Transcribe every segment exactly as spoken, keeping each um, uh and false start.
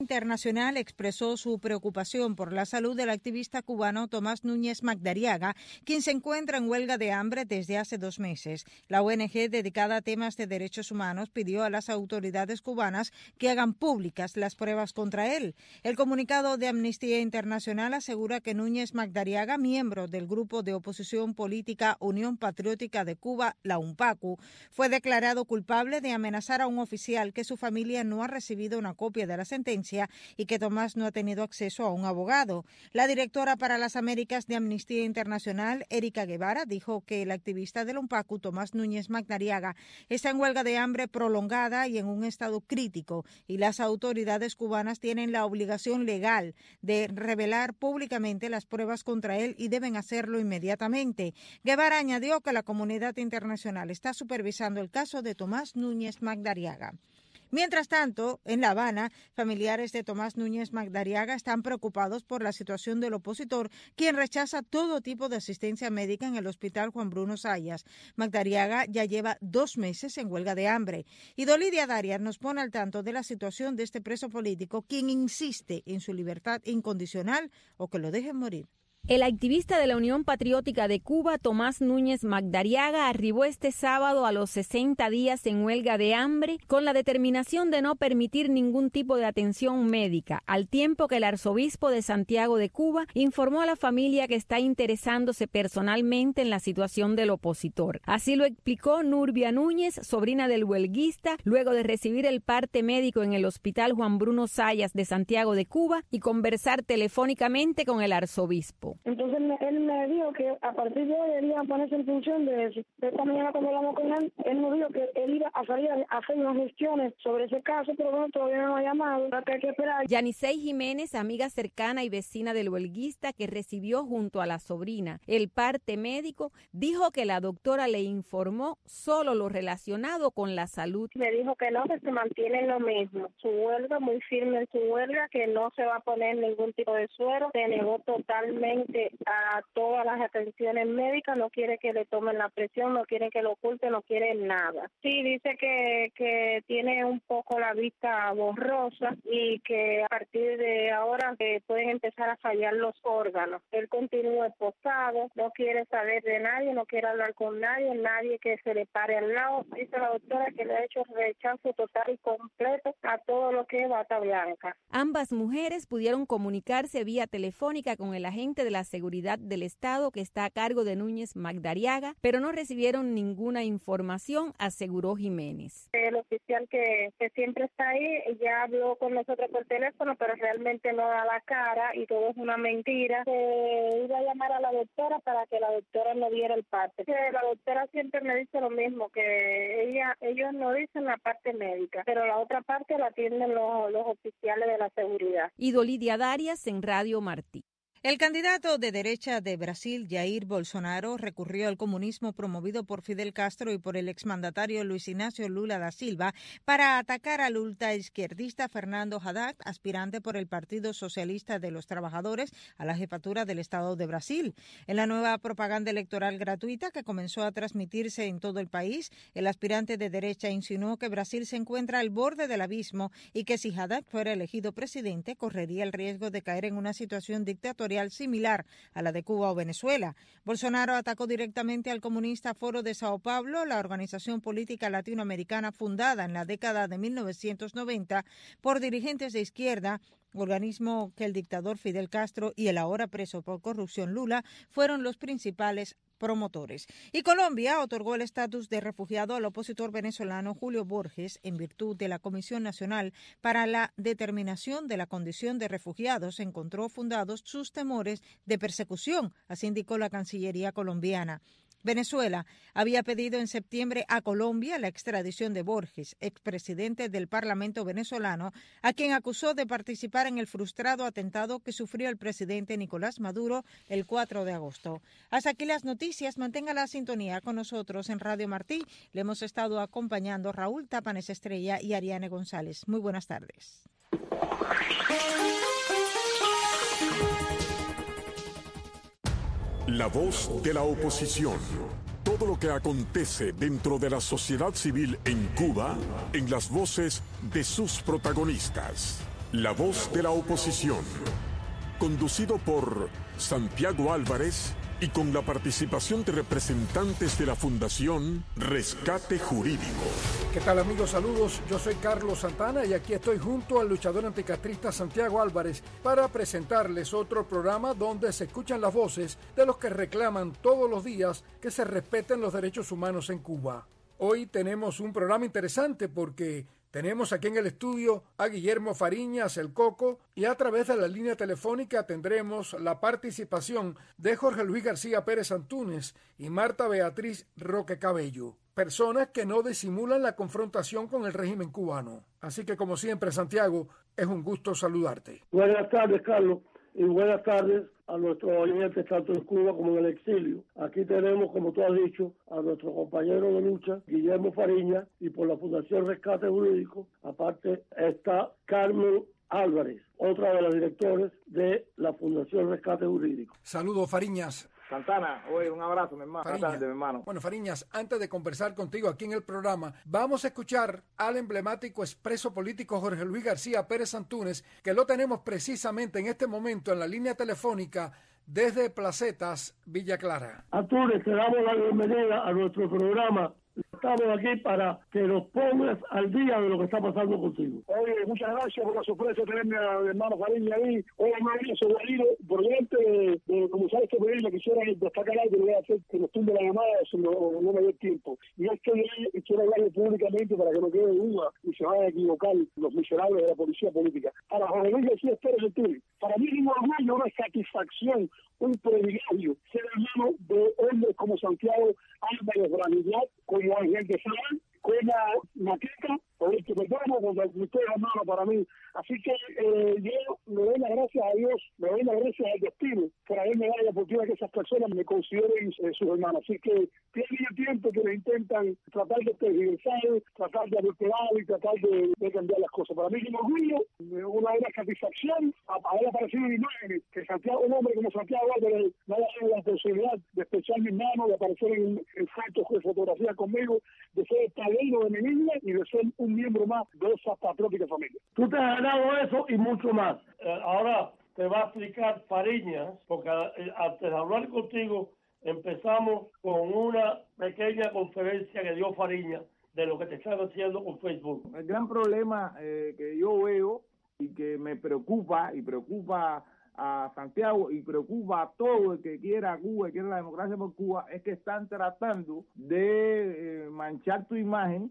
Internacional expresó su preocupación por la salud del activista cubano Tomás Núñez Magdariaga, quien se encuentra en huelga de hambre desde hace dos meses. La O N G dedicada a temas de derechos humanos pidió a las autoridades cubanas que hagan públicas las pruebas contra él. El comunicado de Amnistía Internacional asegura que Núñez Magdariaga, miembro del grupo de oposición política Unión Patriótica de Cuba, la UNPACU, fue declarado culpable de amenazar a un oficial, que su familia no ha recibido una copia de la sentencia y que Tomás no ha tenido acceso a un abogado. La directora para las Américas de Amnistía Internacional, Erika Guevara, dijo que el activista del UNPACU, Tomás Núñez Magdariaga, está en huelga de hambre prolongada y en un estado crítico, y las autoridades cubanas tienen la obligación legal de revelar públicamente las pruebas contra él y deben hacerlo inmediatamente. Guevara añadió que la comunidad internacional está supervisando el caso de Tomás Núñez Magdariaga. Mientras tanto, en La Habana, familiares de Tomás Núñez Magdariaga están preocupados por la situación del opositor, quien rechaza todo tipo de asistencia médica en el Hospital Juan Bruno Zayas. Magdariaga ya lleva dos meses en huelga de hambre. Y Dolidia Darias nos pone al tanto de la situación de este preso político, quien insiste en su libertad incondicional o que lo dejen morir. El activista de la Unión Patriótica de Cuba, Tomás Núñez Magdariaga, arribó este sábado a los sesenta días en huelga de hambre con la determinación de no permitir ningún tipo de atención médica, al tiempo que el arzobispo de Santiago de Cuba informó a la familia que está interesándose personalmente en la situación del opositor. Así lo explicó Nurbia Núñez, sobrina del huelguista, luego de recibir el parte médico en el Hospital Juan Bruno Zayas de Santiago de Cuba y conversar telefónicamente con el arzobispo. Entonces él me dijo que a partir de hoy él iba a ponerse en función de eso. Esta mañana cuando hablamos con él, él nos dijo que él iba a salir a hacer unas gestiones sobre ese caso, pero bueno, todavía no ha llamado, que hay que esperar. Yanisei Jiménez, amiga cercana y vecina del huelguista que recibió junto a la sobrina el parte médico, dijo que la doctora le informó solo lo relacionado con la salud. Me dijo que no, que se mantiene lo mismo. Su huelga, muy firme en su huelga, que no se va a poner ningún tipo de suero, se negó totalmente a todas las atenciones médicas, no quiere que le tomen la presión, no quiere que lo oculte, no quiere nada. Sí, dice que, que tiene un poco la vista borrosa y que a partir de ahora eh, pueden empezar a fallar los órganos. Él continúa esposado, no quiere saber de nadie, no quiere hablar con nadie, nadie que se le pare al lado. Dice la doctora que le ha hecho rechazo total y completo a todo lo que es bata blanca. Ambas mujeres pudieron comunicarse vía telefónica con el agente de la Seguridad del Estado que está a cargo de Núñez Magdariaga, pero no recibieron ninguna información, aseguró Jiménez. El oficial que, que siempre está ahí ya habló con nosotros por teléfono, pero realmente no da la cara y todo es una mentira. Se iba a llamar a la doctora para que la doctora no diera el parte. Que la doctora siempre me dice lo mismo, que ella ellos no dicen la parte médica, pero la otra parte la atienden los, los oficiales de la seguridad. Y Dolidia Darias en Radio Martí. El candidato de derecha de Brasil, Jair Bolsonaro, recurrió al comunismo promovido por Fidel Castro y por el exmandatario Luis Ignacio Lula da Silva para atacar al ultraizquierdista Fernando Haddad, aspirante por el Partido Socialista de los Trabajadores a la jefatura del Estado de Brasil. En la nueva propaganda electoral gratuita que comenzó a transmitirse en todo el país, el aspirante de derecha insinuó que Brasil se encuentra al borde del abismo y que si Haddad fuera elegido presidente, correría el riesgo de caer en una situación dictatorial similar a la de Cuba o Venezuela. Bolsonaro atacó directamente al comunista Foro de Sao Paulo, la organización política latinoamericana fundada en la década de mil novecientos noventa por dirigentes de izquierda, organismo que el dictador Fidel Castro y el ahora preso por corrupción Lula fueron los principales promotores. Y Colombia otorgó el estatus de refugiado al opositor venezolano Julio Borges en virtud de la Comisión Nacional para la Determinación de la Condición de Refugiados. Encontró fundados sus temores de persecución, así indicó la Cancillería colombiana. Venezuela había pedido en septiembre a Colombia la extradición de Borges, expresidente del Parlamento venezolano, a quien acusó de participar en el frustrado atentado que sufrió el presidente Nicolás Maduro el cuatro de agosto. Hasta aquí las noticias. Mantenga la sintonía con nosotros en Radio Martí. Le hemos estado acompañando Raúl Tapanes Estrella y Ariane González. Muy buenas tardes. La voz de la oposición. Todo lo que acontece dentro de la sociedad civil en Cuba, en las voces de sus protagonistas. La voz de la oposición. Conducido por Santiago Álvarez y con la participación de representantes de la Fundación Rescate Jurídico. ¿Qué tal, amigos? Saludos. Yo soy Carlos Santana y aquí estoy junto al luchador anticastrista Santiago Álvarez para presentarles otro programa donde se escuchan las voces de los que reclaman todos los días que se respeten los derechos humanos en Cuba. Hoy tenemos un programa interesante porque tenemos aquí en el estudio a Guillermo Fariñas, el Coco, y a través de la línea telefónica tendremos la participación de Jorge Luis García Pérez Antúnez y Marta Beatriz Roque Cabello, personas que no disimulan la confrontación con el régimen cubano. Así que, como siempre, Santiago, es un gusto saludarte. Buenas tardes, Carlos, y buenas tardes a nuestros oyentes tanto en Cuba como en el exilio. Aquí tenemos, como tú has dicho, a nuestro compañero de lucha, Guillermo Fariñas, y por la Fundación Rescate Jurídico, aparte está Carmen Álvarez, otra de las directores de la Fundación Rescate Jurídico. Saludos, Fariñas. Santana, oye, un abrazo, mi hermano. Fariñas. Tarde, mi hermano. Bueno, Fariñas, antes de conversar contigo aquí en el programa, vamos a escuchar al emblemático expreso político Jorge Luis García Pérez Antúnez, que lo tenemos precisamente en este momento en la línea telefónica desde Placetas, Villa Clara. Antúnez, te damos la bienvenida a nuestro programa. Estamos aquí para que nos pongas al día de lo que está pasando contigo. Oye, muchas gracias por la sorpresa de tenerme a mi hermano Fariñas ahí. Oye, no había sobrevivido por delante de, de como sabes que por ahí le quisiera destacar algo, le voy a hacer que nos tumbe la llamada, si no, no me dé tiempo. Y es que yo quiero hablarle públicamente para que no quede duda y se vayan a equivocar los miserables de la policía política. Para Jorge Luis García Pérez Antúnez, para mí es un orgullo, una satisfacción, un privilegio ser hermano de hombres como Santiago Álvarez Branillat, como Ángel de Sala, como Maqueta, por el que me llamo, como usted es hermano para mí. Así que eh, yo le doy las gracias a Dios, le doy las gracias al destino por haberme dado la oportunidad que esas personas me consideren eh, sus hermanos. Así que tiene tiempo que le intentan tratar de tergiversar, tratar de adulterar y tratar de, de cambiar las cosas. Para mí es un orgullo, una gran satisfacción haber aparecido en imágenes, que Santiago, un hombre como Santiago Álvarez me ha dado la posibilidad de estrechar mis manos, de aparecer en, en fotos, en fotografías conmigo, de ser el padrino de mi niña y de ser un miembro más de esa patriótica familia. Tú te has ganado eso y mucho más. Eh, ahora te va a explicar Fariñas, porque eh, antes de hablar contigo empezamos con una pequeña conferencia que dio Fariñas de lo que te están haciendo con Facebook. El gran problema eh, que yo veo y que me preocupa y preocupa a Santiago y preocupa a todo el que quiera Cuba y quiera la democracia por Cuba es que están tratando de eh, manchar tu imagen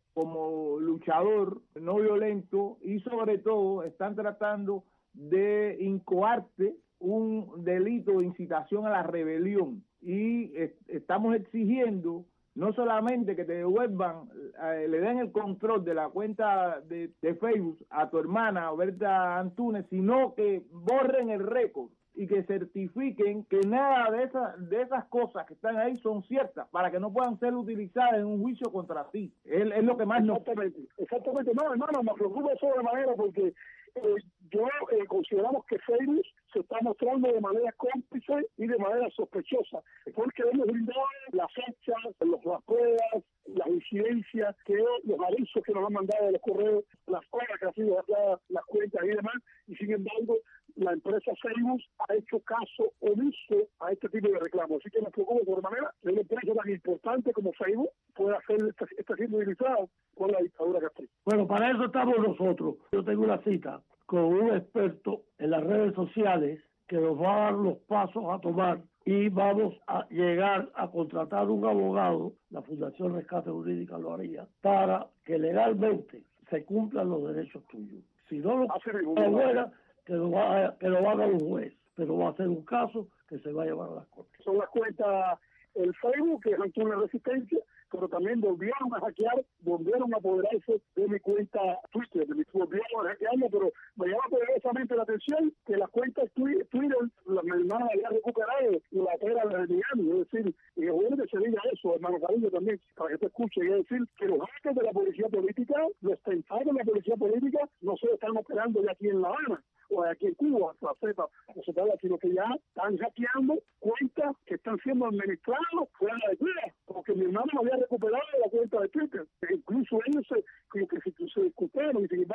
como luchador no violento y sobre todo están tratando de incoarte un delito de incitación a la rebelión y eh, estamos exigiendo no solamente que te devuelvan, eh, le den el control de la cuenta de, de Facebook a tu hermana Berta Antúnez, sino que borren el récord y que certifiquen que nada de esas de esas cosas que están ahí son ciertas para que no puedan ser utilizadas en un juicio contra ti. Es, es lo que más nos... Exactamente, exactamente. No, hermano, me preocupa de sobremanera porque eh, yo eh, consideramos que Facebook se está mostrando de manera cómplice y de manera sospechosa, porque hemos brindado las fechas, los, las pruebas, las incidencias, que los avisos que nos han mandado de los correos, las horas que han sido dadas, las cuentas y demás, y sin embargo la empresa Facebook ha hecho caso omiso a este tipo de reclamos. Así que nos preocupa de manera que una empresa tan importante como Facebook pueda hacer está, está siendo utilizada por la dictadura castrista. Bueno, para eso estamos nosotros. Yo tengo una cita con un experto en las redes sociales que nos va a dar los pasos a tomar y vamos a llegar a contratar un abogado, la Fundación Rescate Jurídica lo haría, para que legalmente se cumplan los derechos tuyos. Si no lo fuera, que lo, va, que lo haga un juez, pero va a ser un caso que se va a llevar a las cortes. Son las cuentas, el Facebook, que es una resistencia, pero también volvieron a hackear, volvieron a apoderarse de mi cuenta Twitter, de mi, volvieron a hackearla, pero me llama poderosamente la atención que las cuentas Twitter, la, mi hermana había recuperado y la otra la retiran, es decir, y es bueno que se diga eso, hermano Cariño también, para que te escuche, es decir, que los hackers de la policía política, los tentados de la policía política, no se están operando ya aquí en La Habana, o aquí en Cuba, la Z, sino que ya están hackeando cuentas que están siendo administradas fuera de Cuba, porque mi hermano había recuperado la cuenta de Twitter, e incluso ellos se, como que se, se discutieron y sin embargo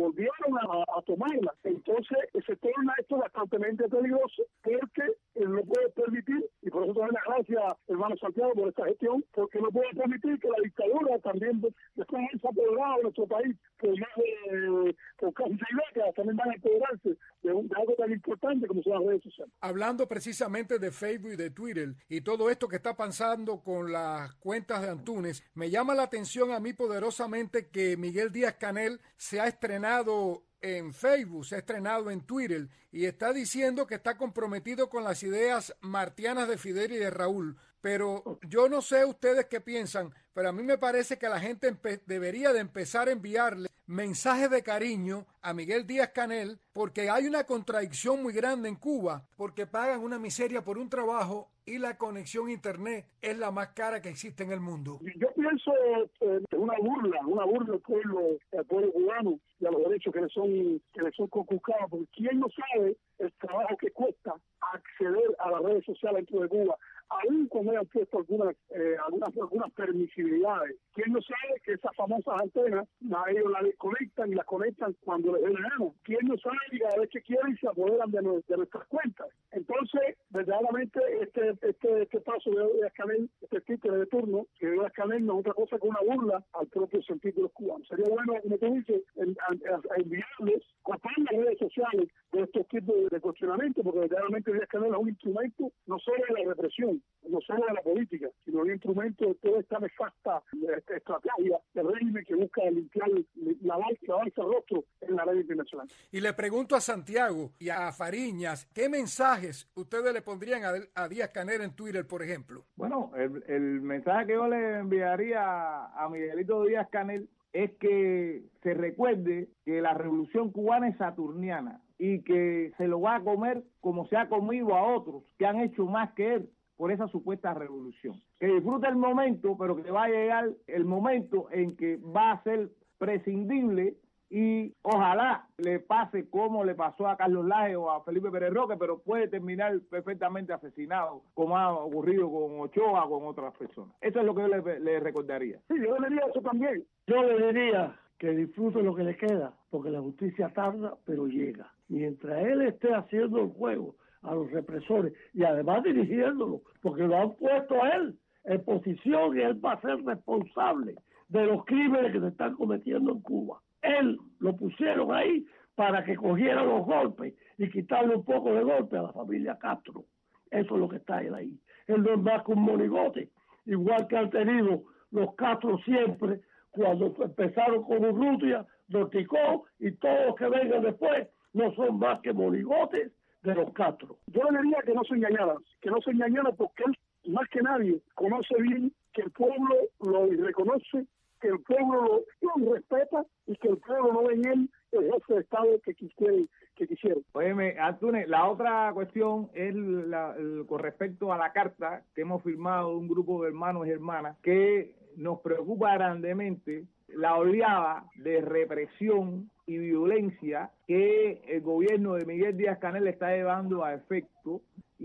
volvieron a, a tomarla. Entonces se torna esto bastante peligroso porque él no puede permitir, y por eso también las gracias, hermano Santiago, por esta gestión, porque no puede permitir que la dictadura también, después de ese apoderado de nuestro país, por más de por casi seis décadas, también van a apoderarse de, un, de algo tan importante como son las redes sociales. Hablando precisamente de Facebook y de Twitter y todo esto que está pasando con las cuentas de Antunes, me llama la atención a mí poderosamente que Miguel Díaz-Canel se ha estrenado en Facebook, se ha estrenado en Twitter y está diciendo que está comprometido con las ideas martianas de Fidel y de Raúl. Pero yo no sé ustedes qué piensan, pero a mí me parece que la gente empe- debería de empezar a enviarle mensajes de cariño a Miguel Díaz-Canel, porque hay una contradicción muy grande en Cuba, porque pagan una miseria por un trabajo y la conexión a internet es la más cara que existe en el mundo. Yo pienso que es una burla, una burla al pueblo, al pueblo cubano y a los derechos que le son, que le son conculcados, porque quién no sabe el trabajo que cuesta acceder a las redes sociales dentro de Cuba, aún cuando hayan puesto algunas, eh, algunas, algunas permisibilidades. ¿Quién no sabe que esas famosas antenas, a ellos las desconectan y las conectan cuando les dé la gana? ¿Quién no sabe que cada vez que quieren se apoderan de, de nuestras cuentas? Entonces, verdaderamente, este este, este paso de Díaz-Canel, este título de turno, que de Díaz-Canel no es otra cosa que una burla al propio sentir de los cubanos. Sería bueno, como tú dices, en, a, a enviarles, copiar las redes sociales de estos tipos de, de cuestionamiento, porque verdaderamente Díaz-Canel es un instrumento no solo de la represión, no solo de la política, sino un instrumento de toda esta nefasta esta estrategia del régimen que busca limpiar, lavar, lavarse el rostro en la red internacional. Y le pregunto a Santiago y a Fariñas, ¿qué mensajes ustedes le pondrían a, a Díaz-Canel en Twitter, por ejemplo? Bueno, el, el mensaje que yo le enviaría a Miguelito Díaz-Canel es que se recuerde que la revolución cubana es saturniana y que se lo va a comer como se ha comido a otros que han hecho más que él por esa supuesta revolución. Que disfrute el momento, pero que va a llegar el momento en que va a ser prescindible y ojalá le pase como le pasó a Carlos Laje o a Felipe Pérez Roque, pero puede terminar perfectamente asesinado, como ha ocurrido con Ochoa o con otras personas. Eso es lo que yo le, le recordaría. Sí, yo le diría eso también. Yo le diría que disfrute lo que le queda, porque la justicia tarda, pero llega. Mientras él esté haciendo el juego a los represores y además dirigiéndolo, porque lo han puesto a él en posición y él va a ser responsable de los crímenes que se están cometiendo en Cuba. Él lo pusieron ahí para que cogiera los golpes y quitarle un poco de golpe a la familia Castro. Eso es lo que está él ahí. Él no es más que un monigote, igual que han tenido los Castro siempre cuando empezaron con Urrutia, Dorticó y todos los que vengan después, no son más que monigotes de los Castro. Yo le diría que no se engañara, que no se engañara porque él, más que nadie, conoce bien que el pueblo lo reconoce, que el pueblo lo, lo respeta y que el pueblo no ve en él el jefe de Estado que quisieron. Que quisieron. Óyeme, Antunes, la otra cuestión es la, el, con respecto a la carta que hemos firmado un grupo de hermanos y hermanas que nos preocupa grandemente la oleada de represión y violencia que el gobierno de Miguel Díaz-Canel está llevando a efecto,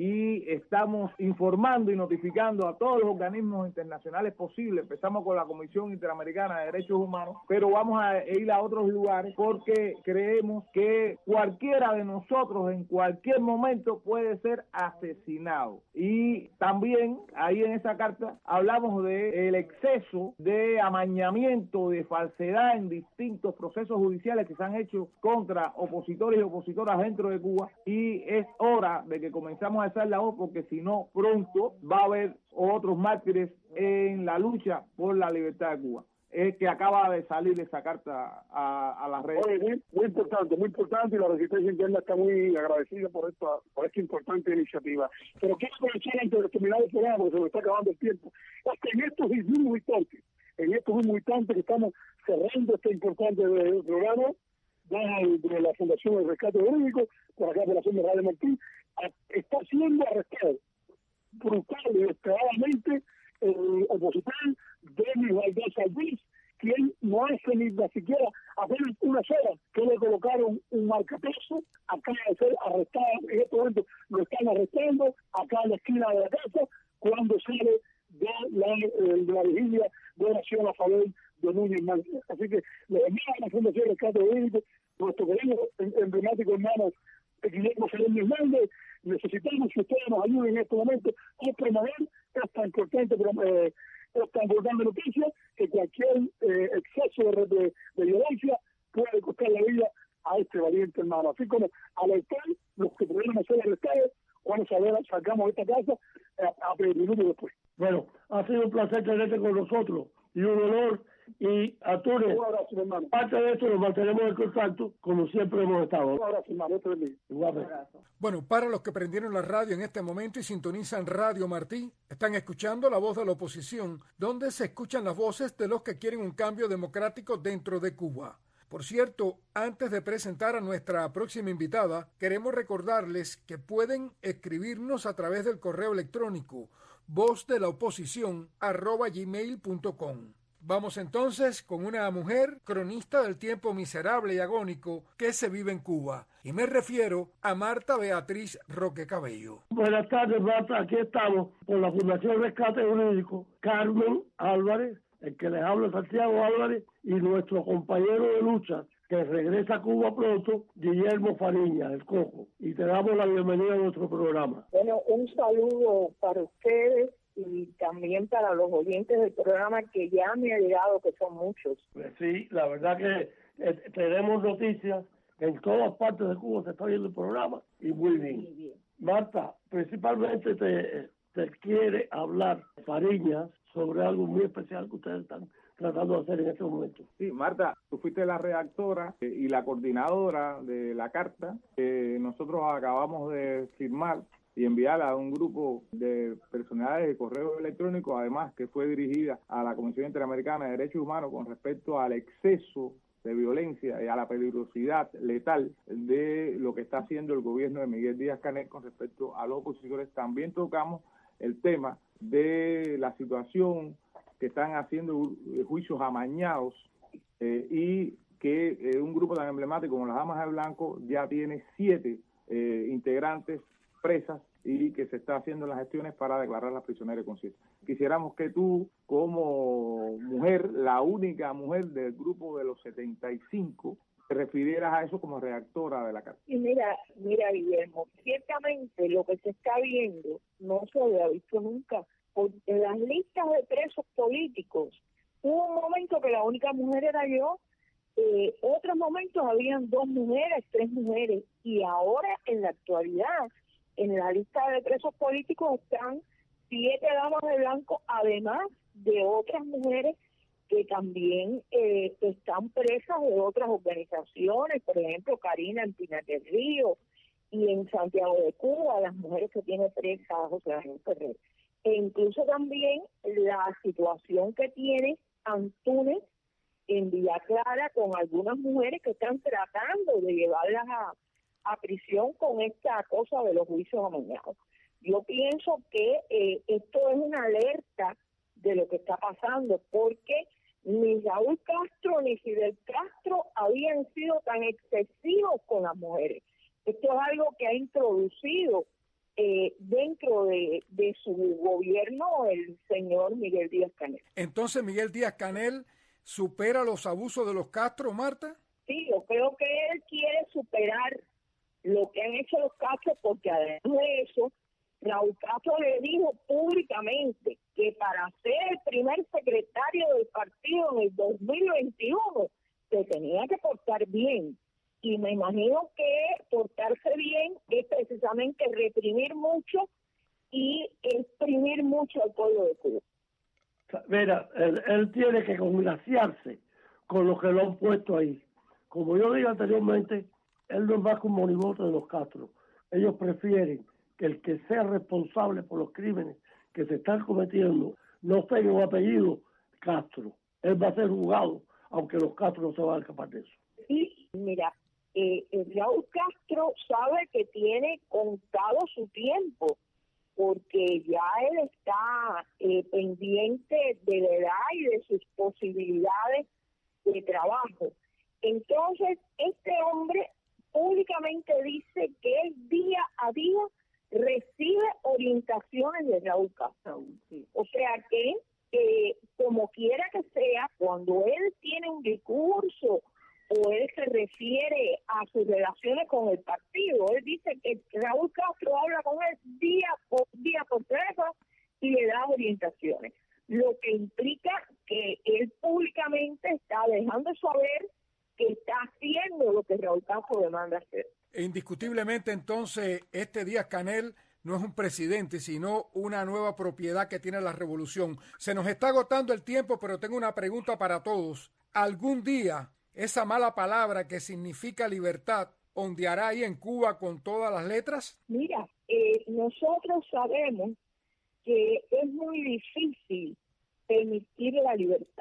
y estamos informando y notificando a todos los organismos internacionales posibles. Empezamos con la Comisión Interamericana de Derechos Humanos, pero vamos a ir a otros lugares porque creemos que cualquiera de nosotros en cualquier momento puede ser asesinado. Y también ahí en esa carta hablamos de el exceso de amañamiento, de falsedad en distintos procesos judiciales que se han hecho contra opositores y opositoras dentro de Cuba, y es hora de que comenzamos a hacer la voz, porque si no, pronto va a haber otros mártires en la lucha por la libertad de Cuba. Es que acaba de salir esa carta a, a las redes. Oye, muy, muy importante, muy importante, y la Resistencia Interna está muy agradecida por esta, por esta importante iniciativa. Pero quiero aprovechar antes de terminar el programa, porque se me está acabando el tiempo, es que en estos mismos instantes, en estos mismos instantes que estamos cerrando este importante programa, de la Fundación del Rescate Jurídico, por acá por la Fundación Radio Martín, está siendo arrestado brutal y descaradamente el opositor Denis Valdés Albiz, quien no hace ni siquiera apenas unas horas que le colocaron un marcapeso, acaba de ser arrestado, en este momento lo están arrestando acá en la esquina de la casa, cuando sale de la, de la vigilia de oración a favor de Núñez Mancilla. Así que le envío a la Fundación Rescate Jurídico nuestro querido emblemático hermano Guillermo Fernández Hernández. Necesitamos que ustedes nos ayuden en este momento a promover esta importante, eh, esta importante noticia, que cualquier eh, exceso de, de, de violencia puede costar la vida a este valiente hermano. Así como alertar los que pudieron ser arrestados cuando salgamos de esta casa a, a minutos después. Bueno, ha sido un placer tenerte con nosotros y un honor. Y Arturo, un abrazo, hermano. Parte de esto nos mantenemos en contacto como siempre hemos estado. Un abrazo, hermano. Igualmente. Bueno, para los que prendieron la radio en este momento y sintonizan Radio Martí, están escuchando La Voz de la Oposición, donde se escuchan las voces de los que quieren un cambio democrático dentro de Cuba. Por cierto, antes de presentar a nuestra próxima invitada, queremos recordarles que pueden escribirnos a través del correo electrónico voz de la oposición arroba gmail punto com. Vamos entonces con una mujer cronista del tiempo miserable y agónico que se vive en Cuba. Y me refiero a Marta Beatriz Roque Cabello. Buenas tardes, Marta. Aquí estamos por la Fundación Rescate Jurídico. Carmen Álvarez, el que les habla Santiago Álvarez, y nuestro compañero de lucha, que regresa a Cuba pronto, Guillermo Fariña, el Coco. Y te damos la bienvenida a nuestro programa. Bueno, un saludo para ustedes y también para los oyentes del programa, que ya me ha llegado, que son muchos. Pues sí, la verdad que eh, tenemos noticias, en todas partes de Cuba se está viendo el programa, y muy bien. Muy bien. Marta, principalmente te, te quiere hablar Fariña sobre algo muy especial que ustedes están tratando de hacer en este momento. Sí, Marta, tú fuiste la redactora y la coordinadora de la carta que nosotros acabamos de firmar y enviarla a un grupo de personalidades de correo electrónico, además que fue dirigida a la Comisión Interamericana de Derechos Humanos con respecto al exceso de violencia y a la peligrosidad letal de lo que está haciendo el gobierno de Miguel Díaz-Canel con respecto a los opositores. También tocamos el tema de la situación que están haciendo juicios amañados eh, y que eh, un grupo tan emblemático como las Damas de Blanco ya tiene siete eh, integrantes presas y que se está haciendo las gestiones para declarar las prisioneras de conciencia. Quisiéramos que tú, como mujer, la única mujer del grupo de los setenta y cinco, te refirieras a eso como redactora de la carta. Y mira, mira Guillermo, ciertamente lo que se está viendo no se había visto nunca. Porque en las listas de presos políticos hubo un momento que la única mujer era yo, eh, otros momentos habían dos mujeres, tres mujeres, y ahora en la actualidad en la lista de presos políticos están siete damas de blanco, además de otras mujeres que también eh, están presas de otras organizaciones, por ejemplo, Karina en Pinar del Río, y en Santiago de Cuba, las mujeres que tiene presas José Ángel Ferrer. E incluso también la situación que tiene Antúnez en Villa Clara con algunas mujeres que están tratando de llevarlas a a prisión con esta cosa de los juicios amañados. Yo pienso que eh, esto es una alerta de lo que está pasando, porque ni Raúl Castro ni Fidel Castro habían sido tan excesivos con las mujeres. Esto es algo que ha introducido eh, dentro de, de su gobierno el señor Miguel Díaz-Canel. Entonces, Miguel Díaz-Canel supera los abusos de los Castro, Marta. Sí, yo creo que él quiere superar lo que han hecho los Castro, porque además de eso, Raúl Castro le dijo públicamente que para ser el primer secretario del partido en el dos mil veintiuno se tenía que portar bien. Y me imagino que portarse bien es precisamente reprimir mucho y exprimir mucho al pueblo de Cuba. Mira, él, él tiene que congraciarse con lo que lo han puesto ahí. Como yo dije anteriormente, él no es más que un monigote de los Castro. Ellos prefieren que el que sea responsable por los crímenes que se están cometiendo no tenga un apellido Castro. Él va a ser juzgado, aunque los Castro no se van a escapar de eso. Sí, mira, eh, Raúl Castro sabe que tiene contado su tiempo, porque ya él está eh, pendiente de la edad y de sus posibilidades de trabajo. Entonces, este hombre públicamente dice que él día a día recibe orientaciones de Raúl Castro. Sí. O sea que, eh, como quiera que sea, cuando él tiene un discurso o él se refiere a sus relaciones con el partido. Él dice que Raúl Castro habla con él día por día por teléfono y le da orientaciones, lo que implica que él públicamente está dejando saber que está haciendo lo que Raúl Castro demanda hacer. Indiscutiblemente, entonces, este Díaz-Canel no es un presidente, sino una nueva propiedad que tiene la revolución. Se nos está agotando el tiempo, pero tengo una pregunta para todos. ¿Algún día esa mala palabra que significa libertad ondeará ahí en Cuba con todas las letras? Mira, eh, nosotros sabemos que es muy difícil permitir la libertad.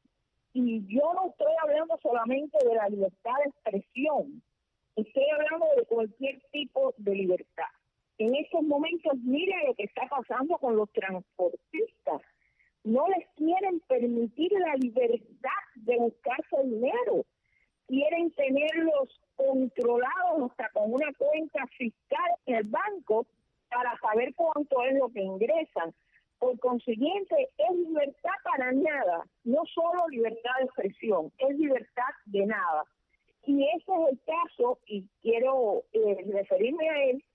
Y yo no estoy hablando solamente de la libertad de expresión, estoy hablando de cualquier tipo de libertad. En estos momentos, miren lo que está pasando con los transportistas. No les quieren permitir la libertad de buscarse dinero. Quieren tenerlos controlados hasta con una cuenta fiscal en el banco para saber cuánto es lo que ingresan. Por consiguiente, es libertad para nada, no solo libertad de expresión, es libertad de nada. Y ese es el caso, y quiero eh, referirme a él,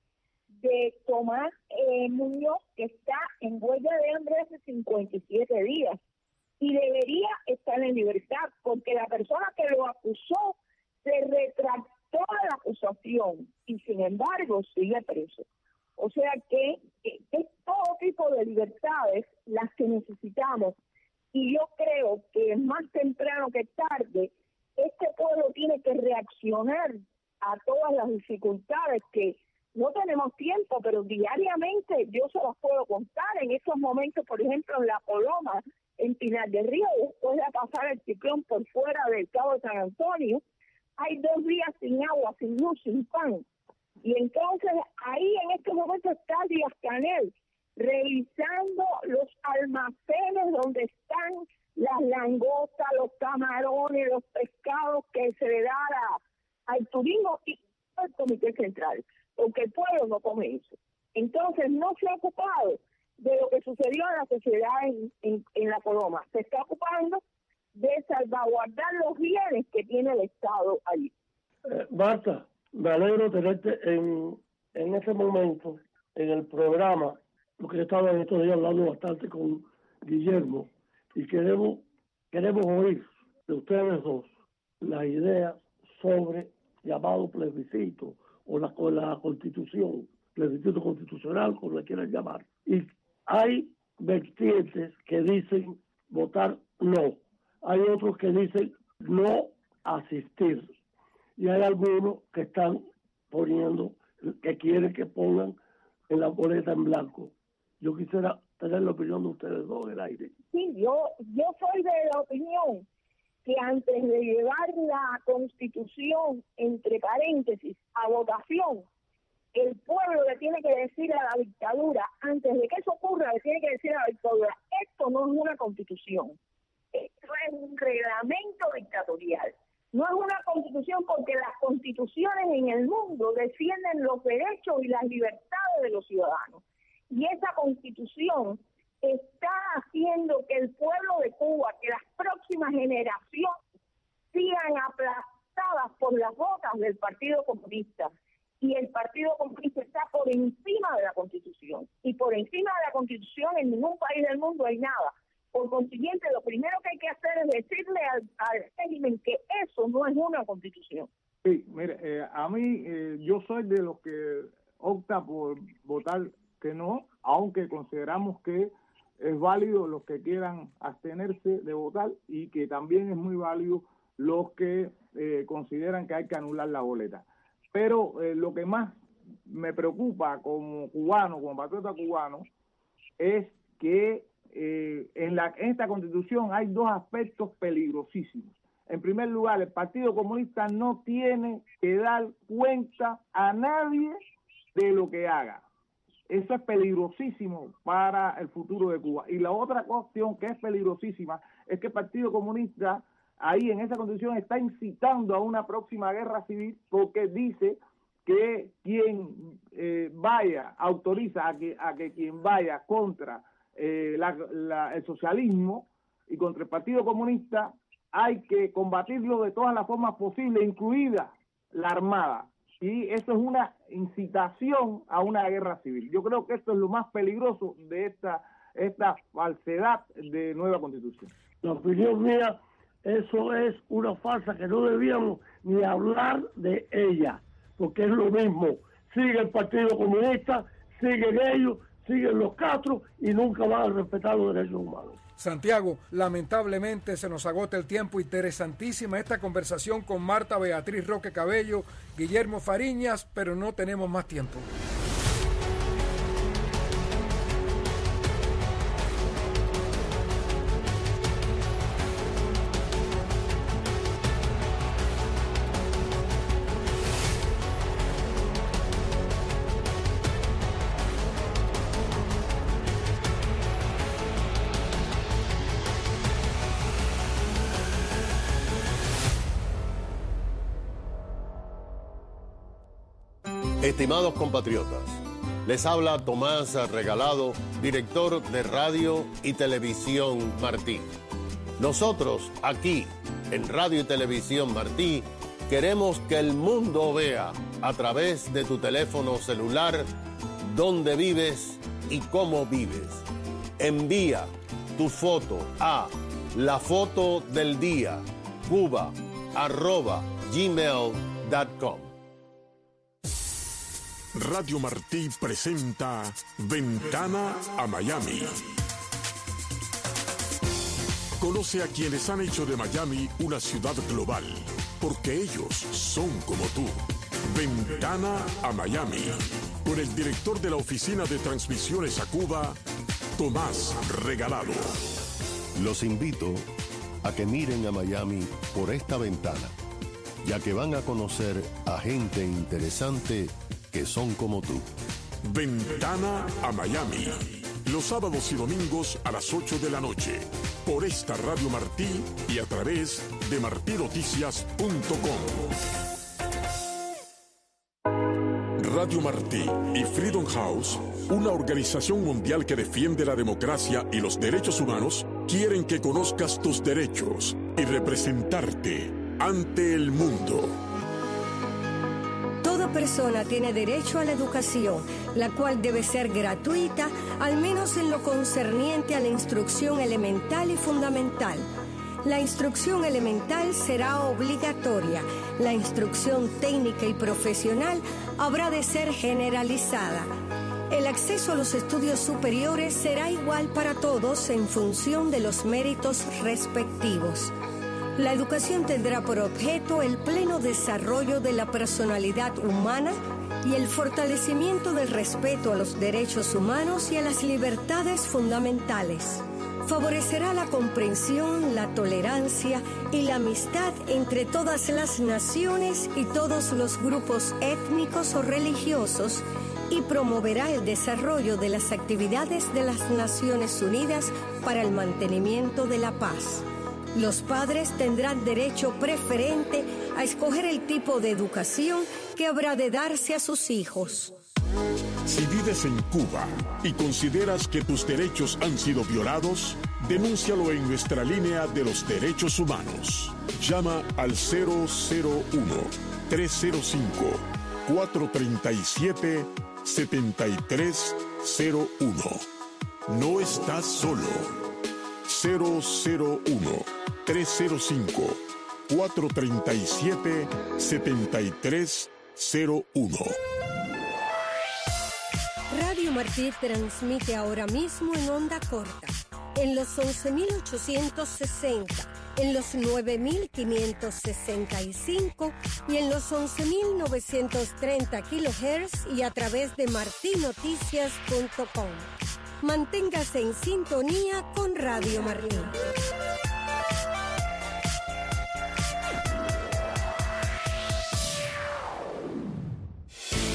de Tomás eh, Muñoz, que está en huelga de hambre hace cincuenta y siete días, y debería estar en libertad, porque la persona que lo acusó se retractó de la acusación, y sin embargo sigue preso. O sea que eh, es todo tipo de libertades las que necesitamos, y yo creo que más temprano que tarde este pueblo tiene que reaccionar a todas las dificultades que no tenemos tiempo, pero diariamente yo se las puedo contar. En estos momentos, por ejemplo, en La Coloma, en Pinar del Río, después de pasar el ciclón por fuera del Cabo de San Antonio, hay dos días sin agua, sin luz, sin pan. Y entonces ahí en este momento está Díaz-Canel revisando los almacenes donde están las langostas, los camarones, los pescados que se le da a, al turismo y al Comité Central, porque el pueblo no come eso. Entonces no se ha ocupado de lo que sucedió en la sociedad en, en, en La Coloma, se está ocupando de salvaguardar los bienes que tiene el Estado allí. Eh, Marta, me alegro tenerte en, en ese momento, en el programa, porque yo estaba en estos días hablando bastante con Guillermo, y queremos, queremos oír de ustedes dos las ideas sobre llamado plebiscito, o la, o la constitución, plebiscito constitucional, como le quieran llamar. Y hay vertientes que dicen votar no, hay otros que dicen no asistir, y hay algunos que están poniendo, que quieren que pongan en la boleta en blanco. Yo quisiera tener la opinión de ustedes dos en el aire. Sí, yo, yo soy de la opinión que antes de llevar la Constitución, entre paréntesis, a votación, el pueblo le tiene que decir a la dictadura, antes de que eso ocurra, le tiene que decir a la dictadura, esto no es una Constitución, esto es un reglamento dictatorial. No es una Constitución porque las constituciones en el mundo defienden los derechos y las libertades de los ciudadanos. Y esa Constitución está haciendo que el pueblo de Cuba, que las próximas generaciones sigan aplastadas por las botas del Partido Comunista. Y el Partido Comunista está por encima de la Constitución. Y por encima de la Constitución en ningún país del mundo hay nada. Por consiguiente, lo primero que hay que hacer es decirle al, al régimen que eso no es una Constitución. Sí, mire, eh, a mí eh, yo soy de los que opta por votar que no, aunque consideramos que es válido los que quieran abstenerse de votar y que también es muy válido los que eh, consideran que hay que anular la boleta. Pero eh, lo que más me preocupa como cubano, como patriota cubano, es que eh, en, la, en esta Constitución hay dos aspectos peligrosísimos. En primer lugar, el Partido Comunista no tiene que dar cuenta a nadie de lo que haga. Eso es peligrosísimo para el futuro de Cuba. Y la otra cuestión que es peligrosísima es que el Partido Comunista ahí en esa constitución está incitando a una próxima guerra civil porque dice que quien eh, vaya, autoriza a que, a que quien vaya contra eh, la, la, el socialismo y contra el Partido Comunista hay que combatirlo de todas las formas posibles, incluida la armada. Y eso es una incitación a una guerra civil. Yo creo que esto es lo más peligroso de esta, esta falsedad de nueva constitución. La opinión mía, eso es una farsa que no debíamos ni hablar de ella, porque es lo mismo. Sigue el Partido Comunista, siguen ellos, siguen los Castro y nunca van a respetar los derechos humanos. Santiago, lamentablemente se nos agota el tiempo. Interesantísima esta conversación con Marta Beatriz Roque Cabello, Guillermo Fariñas, pero no tenemos más tiempo. Estimados compatriotas, les habla Tomás Regalado, director de Radio y Televisión Martí. Nosotros, aquí, en Radio y Televisión Martí, queremos que el mundo vea, a través de tu teléfono celular, dónde vives y cómo vives. Envía tu foto a la foto del día, cuba, arroba, gmail punto com. Radio Martí presenta Ventana a Miami. Conoce a quienes han hecho de Miami una ciudad global, porque ellos son como tú. Ventana a Miami, con el director de la Oficina de Transmisiones a Cuba, Tomás Regalado. Los invito a que miren a Miami por esta ventana, ya que van a conocer a gente interesante que son como tú. Ventana a Miami, los sábados y domingos a las ocho de la noche, por esta Radio Martí y a través de martí noticias punto com. Radio Martí y Freedom House, una organización mundial que defiende la democracia y los derechos humanos, quieren que conozcas tus derechos y representarte ante el mundo. Toda persona tiene derecho a la educación, la cual debe ser gratuita, al menos en lo concerniente a la instrucción elemental y fundamental. La instrucción elemental será obligatoria. La instrucción técnica y profesional habrá de ser generalizada. El acceso a los estudios superiores será igual para todos en función de los méritos respectivos. La educación tendrá por objeto el pleno desarrollo de la personalidad humana y el fortalecimiento del respeto a los derechos humanos y a las libertades fundamentales. Favorecerá la comprensión, la tolerancia y la amistad entre todas las naciones y todos los grupos étnicos o religiosos y promoverá el desarrollo de las actividades de las Naciones Unidas para el mantenimiento de la paz. Los padres tendrán derecho preferente a escoger el tipo de educación que habrá de darse a sus hijos. Si vives en Cuba y consideras que tus derechos han sido violados, denúncialo en nuestra línea de los derechos humanos. Llama al cero cero uno, tres cero cinco, cuatro tres siete, siete tres cero uno. No estás solo. cero cero uno, tres cero cinco, cuatro tres siete, siete tres cero uno. Radio Martí transmite ahora mismo en onda corta, en los once mil ochocientos sesenta, en los nueve mil quinientos sesenta y cinco y en los once mil novecientos treinta kilohertz y a través de martí noticias punto com. Manténgase en sintonía con Radio Martí.